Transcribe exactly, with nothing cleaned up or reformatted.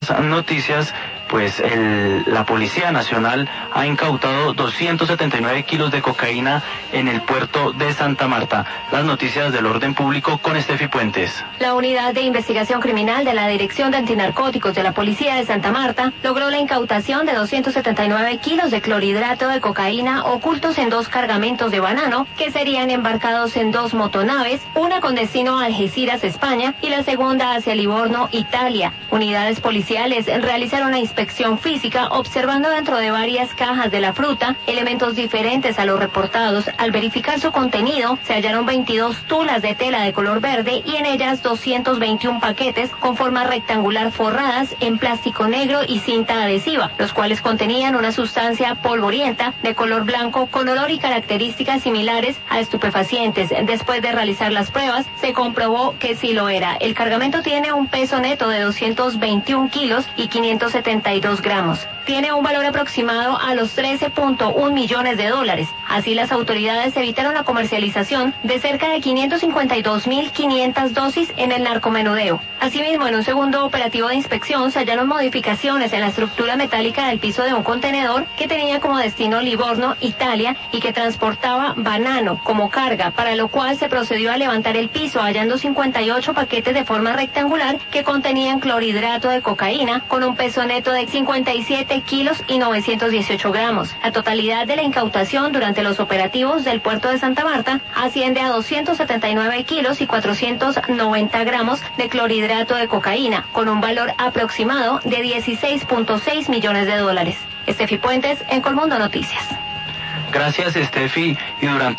Noticias, pues el, la Policía Nacional ha incautado doscientos setenta y nueve kilos de cocaína en el puerto de Santa Marta. Las noticias del orden público con Estefi Puentes. La Unidad de Investigación Criminal de la Dirección de Antinarcóticos de la Policía de Santa Marta logró la incautación de doscientos setenta y nueve kilos de clorhidrato de cocaína ocultos en dos cargamentos de banano que serían embarcados en dos motonaves, una con destino a Algeciras, España, y la segunda hacia Livorno, Italia. Unidades policiales realizaron una inspección física observando dentro de varias cajas de la fruta elementos diferentes a los reportados. Al verificar su contenido se hallaron veintidós tulas de tela de color verde y en ellas doscientos veintiún paquetes con forma rectangular forradas en plástico negro y cinta adhesiva, los cuales contenían una sustancia polvorienta de color blanco con olor y características similares a estupefacientes. Después de realizar las pruebas se comprobó que sí lo era. El cargamento tiene un peso neto de doscientos veintiún kilos y quinientos setenta y dos gramos. Tiene un valor aproximado a los trece punto uno millones de dólares. Así, las autoridades evitaron la comercialización de cerca de quinientos cincuenta y dos mil quinientas dosis en el narcomenudeo. Asimismo, en un segundo operativo de inspección se hallaron modificaciones en la estructura metálica del piso de un contenedor que tenía como destino Livorno, Italia, y que transportaba banano como carga, para lo cual se procedió a levantar el piso hallando cincuenta y ocho paquetes de forma rectangular que contenían clorhidrato de cocaína con un peso neto de cincuenta y siete kilos y novecientos dieciocho gramos. La totalidad de la incautación durante los operativos del puerto de Santa Marta asciende a doscientos setenta y nueve kilos y cuatrocientos noventa gramos de clorhidrato de cocaína, con un valor aproximado de dieciséis punto seis millones de dólares. Estefi Puentes, en Colmundo Noticias. Gracias, Estefi. Y durante